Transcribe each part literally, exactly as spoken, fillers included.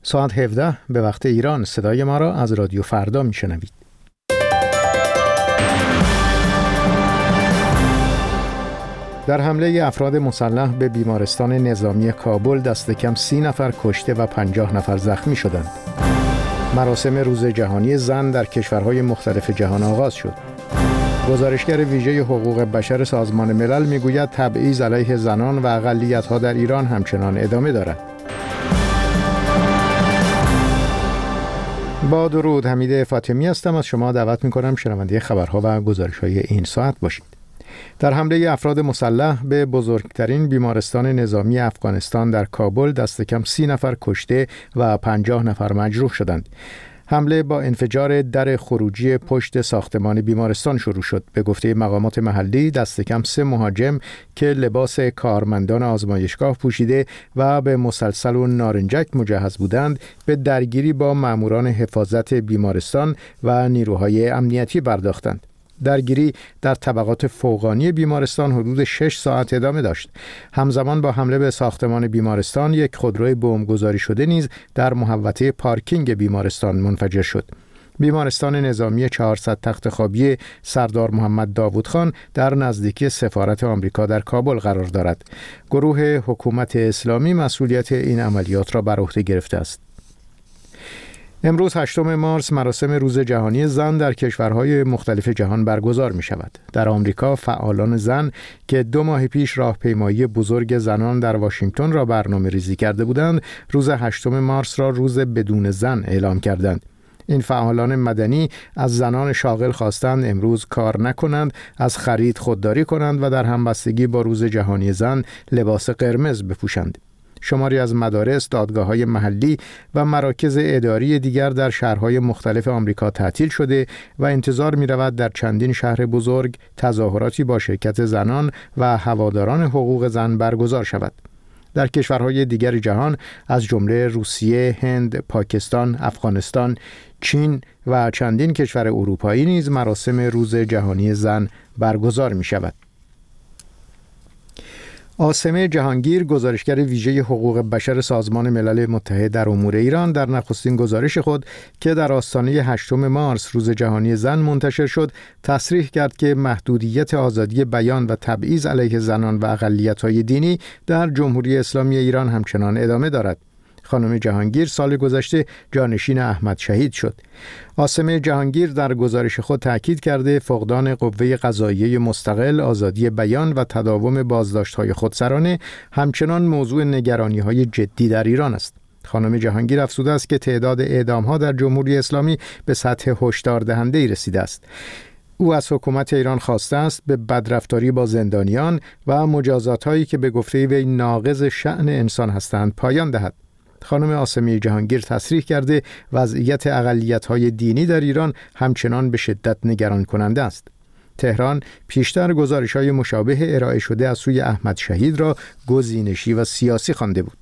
ساعت هفده به وقت ایران صدای ما را از رادیو فردا میشنوید. در حمله افراد مسلح به بیمارستان نظامی کابل دست کم سی نفر کشته و پنجاه نفر زخمی شدند. مراسم روز جهانی زن در کشورهای مختلف جهان آغاز شد. گزارشگر ویژه حقوق بشر سازمان ملل میگوید تبعیض علیه زنان و اقلیت‌ها در ایران همچنان ادامه دارد. با درود، حمید فاطمی هستم. از شما دعوت می‌کنم شنونده خبرها و گزارش‌های این ساعت باشید. در حمله افراد مسلح به بزرگترین بیمارستان نظامی افغانستان در کابل دست کم سی نفر کشته و پنجاه نفر مجروح شدند. حمله با انفجار در خروجی پشت ساختمان بیمارستان شروع شد. به گفته مقامات محلی دست کم سه مهاجم که لباس کارمندان آزمایشگاه پوشیده و به مسلسل و نارنجک مجهز بودند به درگیری با ماموران حفاظت بیمارستان و نیروهای امنیتی پرداختند. درگیری در طبقات فوقانی بیمارستان حدود شش ساعت ادامه داشت. همزمان با حمله به ساختمان بیمارستان یک خودروی بمبگذاری شده نیز در محوطه پارکینگ بیمارستان منفجر شد. بیمارستان نظامی چهارصد تخت خوابی سردار محمد داوود خان در نزدیکی سفارت آمریکا در کابل قرار دارد. گروه حکومت اسلامی مسئولیت این عملیات را بر عهده گرفته است. امروز هشتم مارس مراسم روز جهانی زن در کشورهای مختلف جهان برگزار می شود. در آمریکا فعالان زن که دو ماه پیش راهپیمایی بزرگ زنان در واشنگتن را برنامه ریزی کرده بودند، روز هشتم مارس را روز بدون زن اعلام کردند. این فعالان مدنی از زنان شاغل خواستند امروز کار نکنند، از خرید خودداری کنند و در همبستگی با روز جهانی زن لباس قرمز بپوشند. شماری از مدارس، دادگاه‌های محلی و مراکز اداری دیگر در شهرهای مختلف آمریکا تعطیل شده و انتظار می‌رود در چندین شهر بزرگ تظاهراتی با شرکت زنان و هواداران حقوق زن برگزار شود. در کشورهای دیگر جهان از جمله روسیه، هند، پاکستان، افغانستان، چین و چندین کشور اروپایی نیز مراسم روز جهانی زن برگزار می‌شود. عاصمه جهانگیر، گزارشگر ویژه حقوق بشر سازمان ملل متحد در امور ایران، در نخستین گزارش خود که در آستانه هشتم مارس روز جهانی زن منتشر شد، تصریح کرد که محدودیت آزادی بیان و تبعیض علیه زنان و اقلیت‌های دینی در جمهوری اسلامی ایران همچنان ادامه دارد. خانم جهانگیر سال گذشته جانشین احمد شهید شد. عاصمه جهانگیر در گزارش خود تاکید کرده فقدان قوه قضاییه مستقل، آزادی بیان و تداوم بازداشت‌های خودسرانه همچنان موضوع نگرانی‌های جدی در ایران است. خانم جهانگیر افزوده است که تعداد اعدام‌ها در جمهوری اسلامی به سطح هشدار دهنده‌ای رسیده است. او از حکومت ایران خواسته است به بدرفتاری با زندانیان و مجازات‌هایی که به گفته وی ناقض شأن انسان هستند پایان دهد. خانم عاصمه جهانگیر تصریح کرده وضعیت اقلیت‌های دینی در ایران همچنان به شدت نگران کننده است. تهران پیشتر گزارش‌های مشابه ارائه شده از سوی احمد شهید را گزینشی و سیاسی خوانده بود.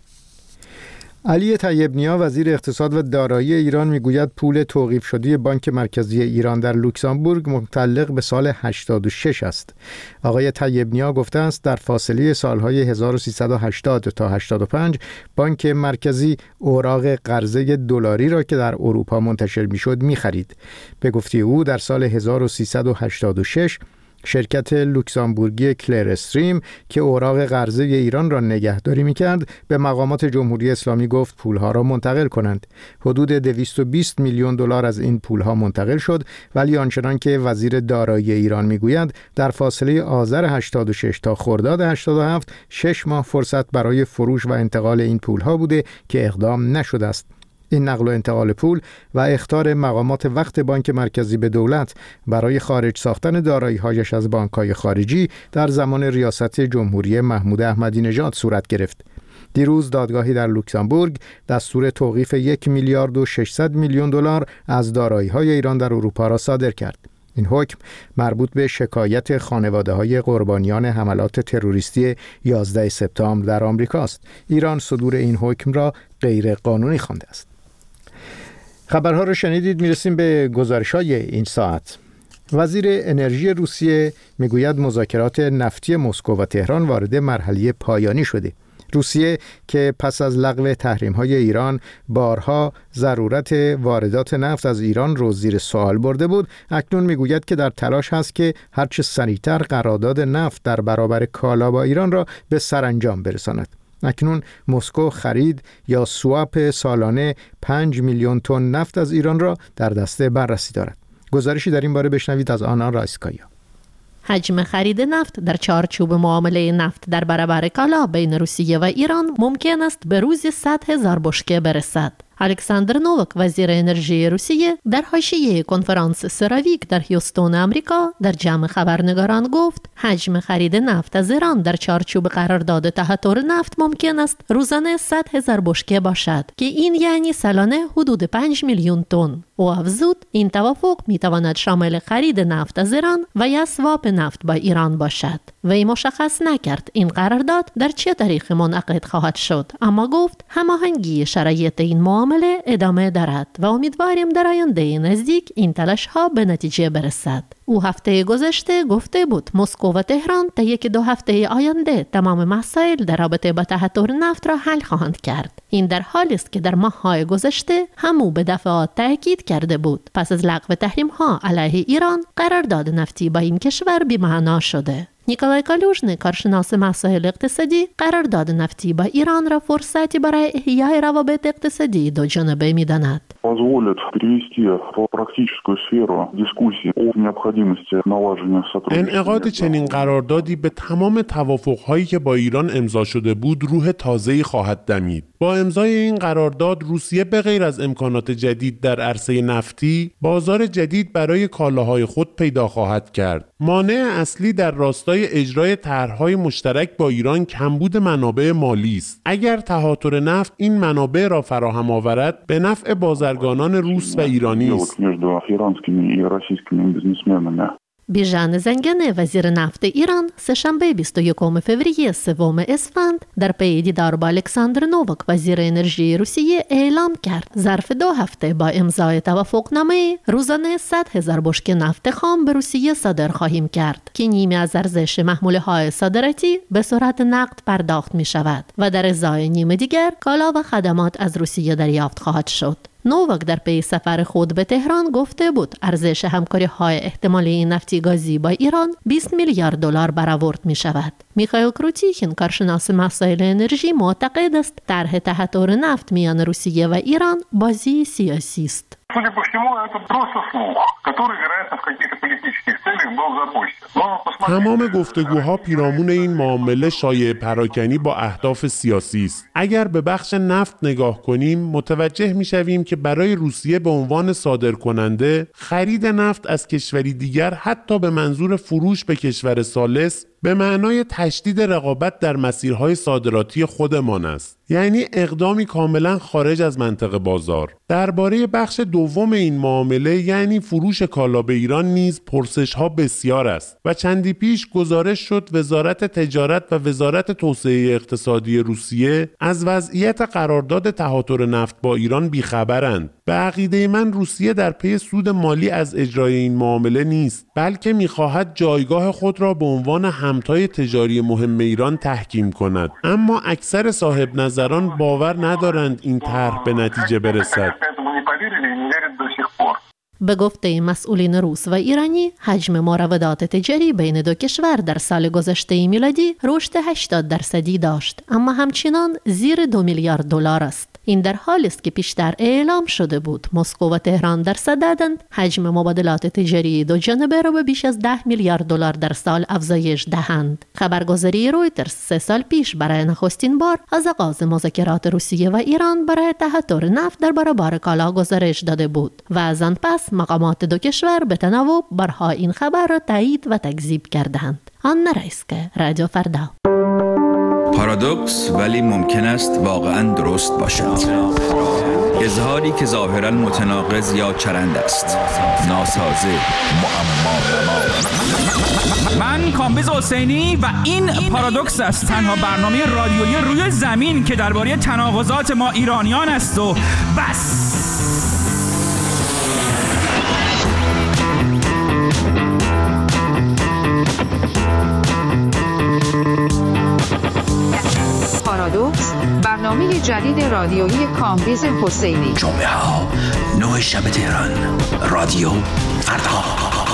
علی طیب نیا وزیر اقتصاد و دارایی ایران میگوید پول توقیف شده بانک مرکزی ایران در لوکزامبورگ متعلق به سال هشتاد و شش است. آقای طیب نیا گفته است در فاصله سالهای هزار و سیصد و هشتاد تا هشتاد و پنج بانک مرکزی اوراق قرضه دلاری را که در اروپا منتشر میشد میخرید. به گفته او در سال هزار و سیصد و هشتاد و شش شرکت لوکزامبورگی کلر استریم که اوراق قرضه ایران را نگهداری می‌کرد به مقامات جمهوری اسلامی گفت پولها را منتقل کنند. حدود دویست و بیست میلیون دلار از این پولها منتقل شد، ولی آنچنان که وزیر دارایی ایران میگوید در فاصله آذر هشتاد و شش تا خرداد هشتاد و هفت شش ماه فرصت برای فروش و انتقال این پولها بوده که اقدام نشده است. این نقل و انتقال پول و اخطار مقامات وقت بانک مرکزی به دولت برای خارج ساختن دارایی‌هایش از بانک‌های خارجی در زمان ریاست جمهوری محمود احمدی نژاد صورت گرفت. دیروز دادگاهی در لوکزامبورگ دستور توقیف یک میلیارد و ششصد میلیون دلار از دارایی‌های ایران در اروپا را صادر کرد. این حکم مربوط به شکایت خانواده‌های قربانیان حملات تروریستی یازده سپتامبر در آمریکا است. ایران صدور این حکم را غیر قانونی خوانده است. خبرها رو شنیدید. میرسیم به گزارش‌های این ساعت. وزیر انرژی روسیه میگوید مذاکرات نفتی مسکو و تهران وارد مرحله پایانی شده. روسیه که پس از لغو تحریم‌های ایران بارها ضرورت واردات نفت از ایران رو زیر سوال برده بود، اکنون میگوید که در تلاش هست که هرچه سریعتر قرارداد نفت در برابر کالا با ایران را به سرانجام برساند. اکنون مسکو خرید یا سواپ سالانه پنج میلیون تن نفت از ایران را در دسته بررسی دارد. گزارشی در این باره بشنوید از آنا رایسکایا. حجم خرید نفت در چارچوب معامله نفت در برابر کالا بین روسیه و ایران ممکن است به روزی صد هزار بشکه برسد. الکساندر نووک وزیر انرژی روسیه در حاشیه کنفرانس سراویک در هیوستون آمریکا در جمع خبرنگاران گفت حجم خرید نفت از ایران در چارچوب قرارداد تهاتور نفت ممکن است روزانه صد هزار بشکه باشد که این یعنی سالانه حدود پنج میلیون تن. او افزود این توافق می تواند شامل خرید نفت از ایران و یا سواپ نفت با ایران باشد. وی مشخص نکرد این قرارداد در چه طریق منعقد خواهد شد، اما گفت هماهنگی شرایط این معامله ادامه دارد و امیدواریم در آینده نزدیک این تلاش ها به نتیجه برسد. او هفته گذشته گفته بود مسکو و تهران تا یک دو هفته آینده تمام مسائل در رابطه با تهاتور نفت را حل خواهند کرد. این در حالی است که در ماه‌های گذشته همو به دفعات تاکید کرده بود پس از لغو تحریم‌ها علیه ایران قرارداد نفتی با این کشور بی‌معنا شده. نیکولای کالوژنی کارشناس مسائل اقتصادی قرارداد نفتی با ایران را فرصتی برای احیای روابط اقتصادی دو جانبه می‌داند. позволит перевести в практическую сферу дискуссии о необходимости налаживания сотрудничества. انعقاد چنین قراردادی به تمام توافق‌هایی که با ایران امضا شده بود روح تازه‌ای خواهد دمید. با امضای این قرارداد روسیه به غیر از امکانات جدید در عرصه نفتی، بازار جدید برای کالاهای خود پیدا خواهد کرد. مانع اصلی در راستای اجرای طرح‌های مشترک با ایران کمبود منابع مالی است. اگر تهاتر نفت این منابع را فراهم آورد، به نفع بازرگانان روس و ایرانی است. بیژن زنگنه وزیر نفت ایران سه‌شنبه بیست و یکم فوریه سوم اسفند در پی دیدار با الکساندر نووک وزیر انرژی روسیه اعلام کرد ظرف دو هفته با امضای توافقنامه روزانه صد هزار بشکه نفت خام به روسیه صادر خواهیم کرد که نیمی از ارزش محموله‌های صادراتی به صورت نقد پرداخت می شود و در ازای نیم دیگر کالا و خدمات از روسیه دریافت خواهد شد. نووک در پی سفر خود به تهران گفته بود ارزش همکاری‌های احتمالی نفتی گازی با ایران بیست میلیارد دلار برآورد می شود. میخائیل کروتیکین کارشناس مسائل انرژی معتقد است طرح تهاتر نفت میان روسیه و ایران بازی سیاسی است. Судя по всему, это просто слух, который, вероятно, в каких-то политических целях был запущен. تمام گفتگوها پیرامون این معامله شایعه پراکنی با اهداف سیاسی است. اگر به بخش نفت نگاه کنیم، متوجه می‌شویم که برای روسیه به عنوان صادرکننده، خرید نفت از کشوری دیگر حتی به منظور فروش به کشور ثالث به معنای تشدید رقابت در مسیرهای صادراتی خودمان است. یعنی اقدامی کاملا خارج از منطق بازار. درباره بخش دوم این معامله یعنی فروش کالا به ایران نیز پرسش‌ها بسیار است و چندی پیش گزارش شد وزارت تجارت و وزارت توسعه اقتصادی روسیه از وضعیت قرارداد تهاتر نفت با ایران بیخبرند. به عقیده من روسیه در پی سود مالی از اجرای این معامله نیست، بلکه می‌خواهد جایگاه خود را به عنوان همتای تجاری مهم ایران تحکیم کند. اما اکثر صاحب نظران باور ندارند این طرح به نتیجه برسد. به گفته مسئولین روس و ایرانی، حجم مراودات تجاری بین دو کشور در سال گذشته میلادی رشد هشتاد درصدی داشت، اما همچنان زیر دو میلیارد دلار است. این در حالی است که پیشتر اعلام شده بود مسکو و تهران در صددند حجم مبادلات تجاری دو جانبه را به بیش از ده میلیارد دلار در سال افزایش دهند. خبرگزاری رویترز سه سال پیش برای نخستین بار از آغاز مذاکرات روسیه و ایران برای تهاتر نفت در برابر کالا گزارش داده بود و از آن پس مقامات دو کشور به تناوب بارها این خبر را تایید و تکذیب کردند. آنا رایسکایا، رادیو فردا. پارادوکس ولی ممکن است واقعاً درست باشد. اظهاری که ظاهراً متناقض یا چرند است. ناسازه، معما نما. من کامبیز حسینی و این پارادوکس است، تنها برنامه رادیویی روی زمین که درباره تناقضات ما ایرانیان است و بس. پارادوکس، برنامه جدید رادیویی کامبیز حسینی. جمعه ها نه شب تهران، رادیو فردا.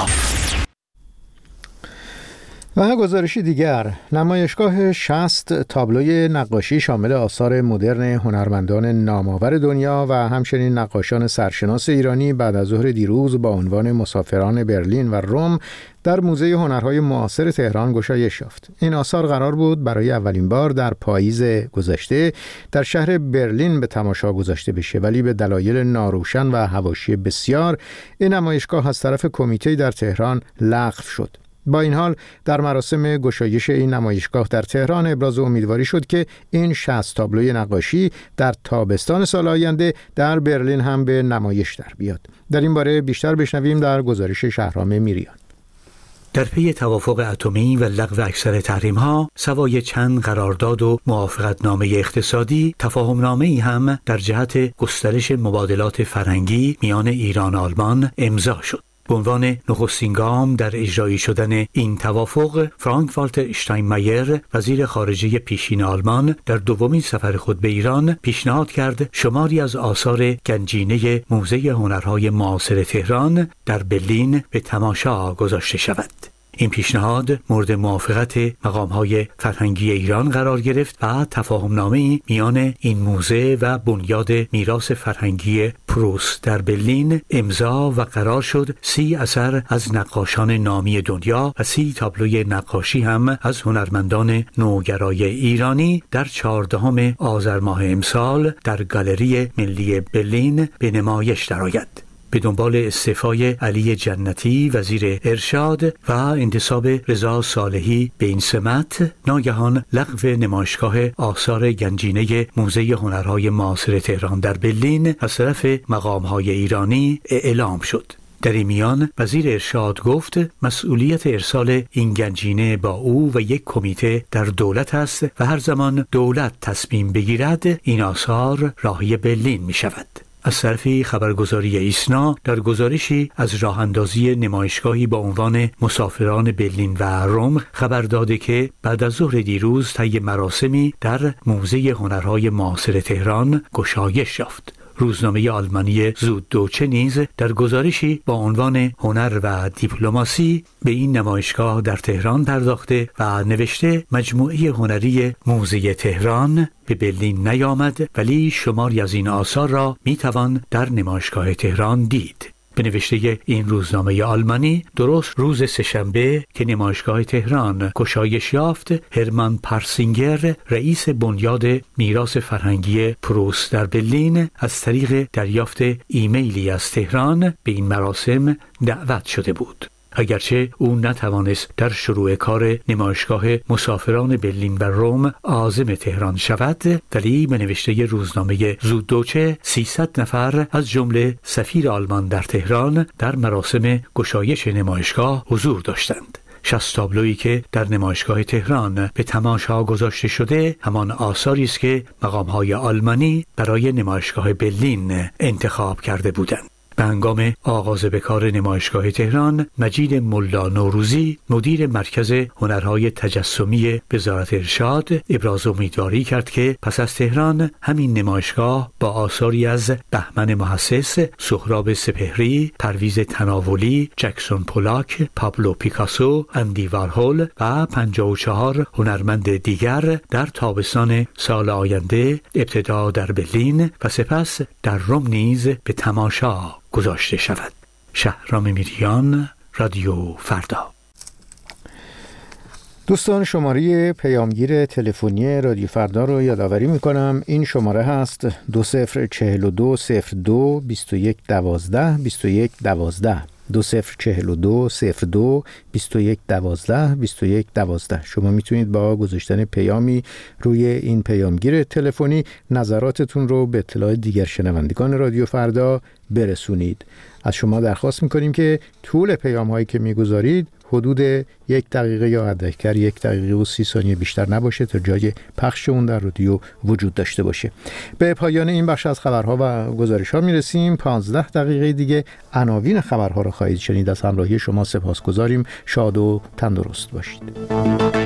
و گزارشی دیگر، نمایشگاه شصت تابلوی نقاشی شامل آثار مدرن هنرمندان نامآور دنیا و همچنین نقاشان سرشناس ایرانی بعد از ظهر دیروز با عنوان مسافران برلین و روم در موزه هنرهای معاصر تهران گشایش یافت. این آثار قرار بود برای اولین بار در پاییز گذشته در شهر برلین به تماشا گذاشته بشه، ولی به دلایل ناروشن و حواشی بسیار این نمایشگاه از طرف کمیته در تهران لغو شد. با این حال در مراسم گشایش این نمایشگاه در تهران ابراز امیدواری شد که این شصت تابلوی نقاشی در تابستان سال آینده در برلین هم به نمایش در بیاد. در این باره بیشتر بشنویم در گزارش شهرام میریان. در پی توافق اتمی و لغو اکثر تحریم‌ها، سوای چند قرارداد و موافقتنامه اقتصادی، تفاهمنامه‌ای هم در جهت گسترش مبادلات فرهنگی میان ایران و آلمان امضا شد. به عنوان نخستین گام در اجرایی شدن این توافق، فرانک والتر اشتاینمایر، وزیر خارجه پیشین آلمان، در دومین سفر خود به ایران پیشنهاد کرد شماری از آثار گنجینه موزه هنرهای معاصر تهران در برلین به تماشا گذاشته شود. این پیشنهاد مورد موافقت مقام‌های فرهنگی ایران قرار گرفت و تفاهمنامه‌ای میان این موزه و بنیاد میراث فرهنگی پروست در برلین امضا و قرار شد سی اثر از نقاشان نامی دنیا و سی تابلوی نقاشی هم از هنرمندان نوگرای ایرانی در چهاردهم آذر ماه امسال در گالری ملی برلین به نمایش درآید. به دنبال استعفای علی جنتی وزیر ارشاد و انتصاب رضا صالحی به این سمت، ناگهان لغو نمایشگاه آثار گنجینه موزه هنرهای معاصر تهران در برلین از طرف مقام‌های ایرانی اعلام شد. در این میان وزیر ارشاد گفت مسئولیت ارسال این گنجینه با او و یک کمیته در دولت است و هر زمان دولت تصمیم بگیرد این آثار راهی برلین می شود. از طرفی خبرگزاری ایسنا در گزارشی از راه اندازی نمایشگاهی با عنوان مسافران برلین و روم خبر داده که بعد از ظهر دیروز طی مراسمی در موزه هنرهای معاصر تهران گشایش یافت. روزنامه آلمانی زوددوچه نیز در گزارشی با عنوان هنر و دیپلماسی به این نمایشگاه در تهران پرداخته و نوشته مجموعه هنری موزه تهران به برلین نیامد، ولی شماری از این آثار را میتوان در نمایشگاه تهران دید. به نوشته این روزنامه آلمانی، درست روز سه‌شنبه که نمایشگاه تهران گشایش یافت، هرمان پارسینگر، رئیس بنیاد میراث فرهنگی پروست در برلین، از طریق دریافت ایمیلی از تهران به این مراسم دعوت شده بود. اگرچه او نتوانست در شروع کار نمایشگاه مسافران برلین و روم عازم تهران شود، ولی به نوشته روزنامه زوددوچه سیصد نفر از جمله سفیر آلمان در تهران در مراسم گشایش نمایشگاه حضور داشتند. شصت تابلویی که در نمایشگاه تهران به تماشا گذاشته شده همان آثاری است که مقام‌های آلمانی برای نمایشگاه برلین انتخاب کرده بودند. به هنگام آغاز به کار نمایشگاه تهران، مجید ملا نوروزی، مدیر مرکز هنرهای تجسمی وزارت ارشاد، ابراز امیدواری کرد که پس از تهران همین نمایشگاه با آثاری از بهمن محسس، سهراب سپهری، پرویز تناولی، جکسون پولاک، پابلو پیکاسو، اندی وارهول و پنجاه و چهار هنرمند دیگر در تابستان سال آینده ابتدا در برلین و سپس در روم نیز به تماشا گذاشته شود. شهرام میریان، رادیو فردا. دوستان، شماره پیامگیر تلفنی رادیو فردا رو یادآوری میکنم. این شماره هست دو صفر چهل و دو صفر دو بیست و یک دوازده بیست و یک دوازده دو صفر چهل و دو صفر دو بیست و یک دوازده بیست و یک دوازده. شما میتونید با گذاشتن پیامی روی این پیامگیر تلفنی نظراتتون رو به اطلاع دیگر شنوندگان رادیو فردا برسونید. از شما درخواست میکنیم که طول پیام هایی که میگذارید حدود یک دقیقه یا حداکثر یک دقیقه و سی ثانیه بیشتر نباشه تا جای پخش اون در رادیو وجود داشته باشه. به پایان این بخش از خبرها و گزارش ها میرسیم. پانزده دقیقه دیگه عناوین خبرها رو خواهید شنید. از همراهی شما سپاسگزاریم. شاد و تندرست باشید.